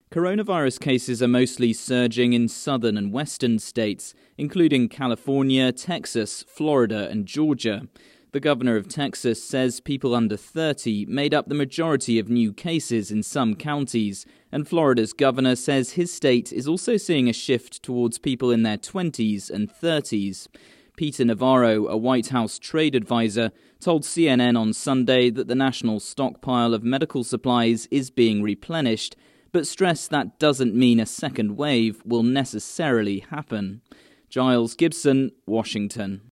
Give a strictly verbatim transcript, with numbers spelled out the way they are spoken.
Coronavirus cases are mostly surging in southern and western states, including California, Texas, Florida, and Georgia. The governor of Texas says people under thirty made up the majority of new cases in some counties, and Florida's governor says his state is also seeing a shift towards people in their twenties and thirties. Peter Navarro, a White House trade advisor, told C N N on Sunday that the national stockpile of medical supplies is being replenished, but stressed that doesn't mean a second wave will necessarily happen. Giles Gibson, Washington.